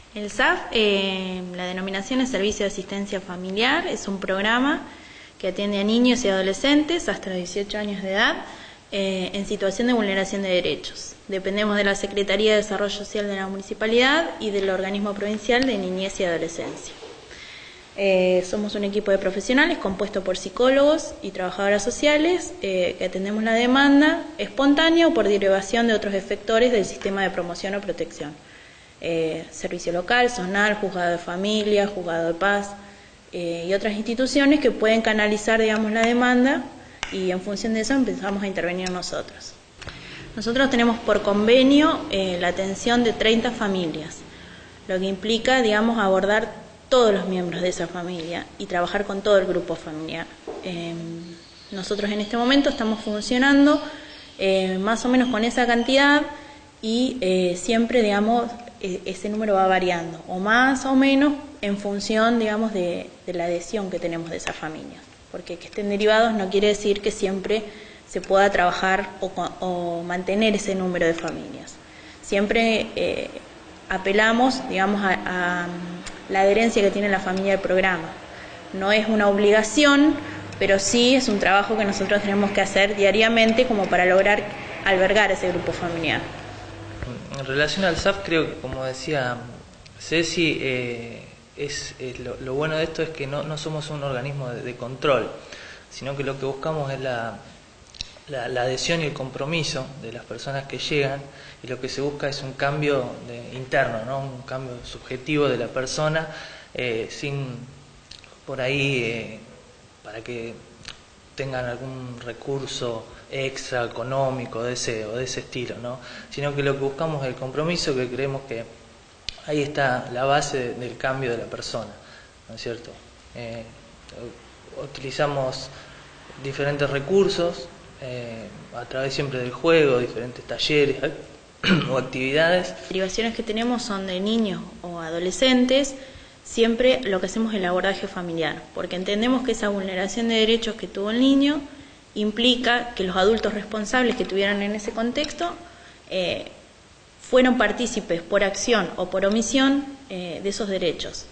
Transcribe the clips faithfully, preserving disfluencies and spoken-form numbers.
El S A F, eh, la denominación es Servicio de Asistencia Familiar, es un programa que atiende a niños y adolescentes hasta los dieciocho años de edad eh, en situación de vulneración de derechos. Dependemos de la Secretaría de Desarrollo Social de la Municipalidad y del Organismo Provincial de Niñez y Adolescencia. Eh, somos un equipo de profesionales compuesto por psicólogos y trabajadoras sociales eh, que atendemos la demanda espontánea o por derivación de otros efectores del sistema de promoción o protección. Eh, servicio local, zonal, juzgado de familia, juzgado de paz eh, y otras instituciones que pueden canalizar, digamos, la demanda, y en función de eso empezamos a intervenir nosotros. Nosotros tenemos por convenio eh, la atención de treinta familias, lo que implica, digamos, abordar todos los miembros de esa familia y trabajar con todo el grupo familiar. Eh, nosotros en este momento estamos funcionando eh, más o menos con esa cantidad y eh, siempre, digamos, ese número va variando, o más o menos en función, digamos, de, de la adhesión que tenemos de esas familias. Porque que estén derivados no quiere decir que siempre se pueda trabajar o, o mantener ese número de familias. Siempre eh, apelamos, digamos, a, a la adherencia que tiene la familia al programa. No es una obligación, pero sí es un trabajo que nosotros tenemos que hacer diariamente como para lograr albergar ese grupo familiar. En relación al S A F, creo que, como decía Ceci, eh, es, es lo, lo bueno de esto es que no, no somos un organismo de, de control, sino que lo que buscamos es la, la, la adhesión y el compromiso de las personas que llegan, y lo que se busca es un cambio de, interno, ¿no? Un cambio subjetivo de la persona, eh, sin por ahí eh, para que tengan algún recurso extra económico de ese o de ese estilo, ¿no? Sino que lo que buscamos es el compromiso, que creemos que ahí está la base del cambio de la persona, ¿no es cierto? Eh, utilizamos diferentes recursos eh, a través siempre del juego, diferentes talleres o actividades. Las derivaciones que tenemos son de niños o adolescentes. Siempre lo que hacemos es el abordaje familiar, porque entendemos que esa vulneración de derechos que tuvo el niño implica que los adultos responsables que tuvieron en ese contexto eh, fueron partícipes por acción o por omisión eh, de esos derechos.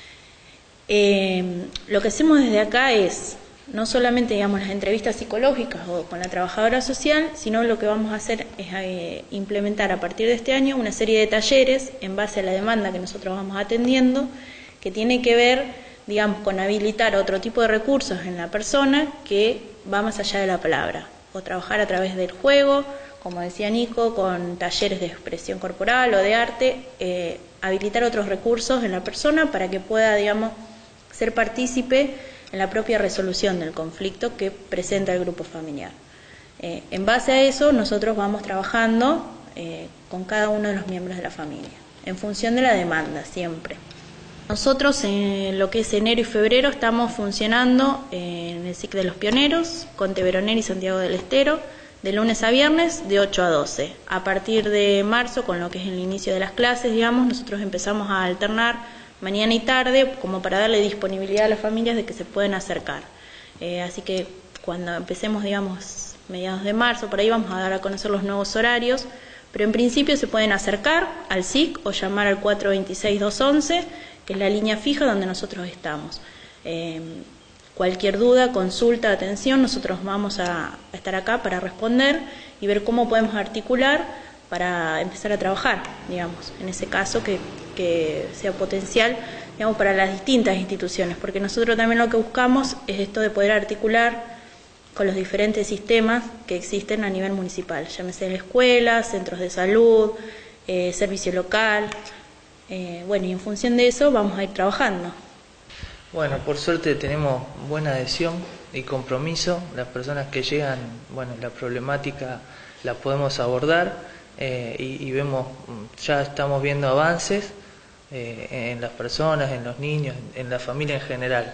Eh, lo que hacemos desde acá es no solamente, digamos, las entrevistas psicológicas o con la trabajadora social, sino lo que vamos a hacer es eh, implementar a partir de este año una serie de talleres en base a la demanda que nosotros vamos atendiendo, que tiene que ver, digamos, con habilitar otro tipo de recursos en la persona que va más allá de la palabra, o trabajar a través del juego, como decía Nico, con talleres de expresión corporal o de arte, eh, habilitar otros recursos en la persona para que pueda, digamos, ser partícipe en la propia resolución del conflicto que presenta el grupo familiar. Eh, en base a eso, nosotros vamos trabajando eh, con cada uno de los miembros de la familia, en función de la demanda, siempre. Nosotros en lo que es enero y febrero estamos funcionando en el S I C de los Pioneros, con Teveroner y Santiago del Estero, de lunes a viernes de ocho a doce. A partir de marzo, con lo que es el inicio de las clases, digamos, nosotros empezamos a alternar mañana y tarde, como para darle disponibilidad a las familias de que se pueden acercar. Eh, así que cuando empecemos, digamos, mediados de marzo, por ahí vamos a dar a conocer los nuevos horarios, pero en principio se pueden acercar al S I C o llamar al cuatro dos seis, dos once, que es la línea fija donde nosotros estamos. Eh, cualquier duda, consulta, atención, nosotros vamos a, a estar acá para responder y ver cómo podemos articular para empezar a trabajar, digamos, en ese caso que, que sea potencial, digamos, para las distintas instituciones, porque nosotros también lo que buscamos es esto de poder articular con los diferentes sistemas que existen a nivel municipal, llámese escuelas, centros de salud, eh, servicio local. Eh, bueno, y en función de eso vamos a ir trabajando. Bueno, por suerte tenemos buena adhesión y compromiso. Las personas que llegan, bueno, la problemática la podemos abordar eh, y, y vemos, ya estamos viendo avances eh, en las personas, en los niños, en la familia en general.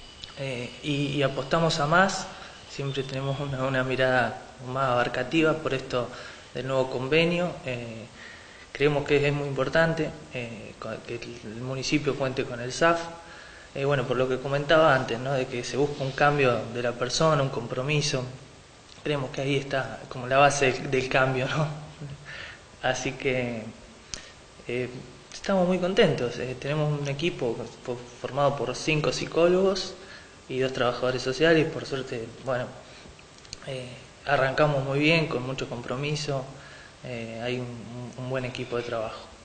Eh, y, y apostamos a más, siempre tenemos una, una mirada más abarcativa por esto del nuevo convenio. Eh, Creemos que es muy importante eh, que el municipio cuente con el S A F, eh, bueno, por lo que comentaba antes, ¿no? De que se busca un cambio de la persona, un compromiso. Creemos que ahí está como la base del, del cambio, ¿no? Así que eh, Estamos muy contentos. Eh, tenemos un equipo formado por cinco psicólogos y dos trabajadores sociales. Por suerte, bueno, eh, arrancamos muy bien, con mucho compromiso. Eh, hay un, un buen equipo de trabajo.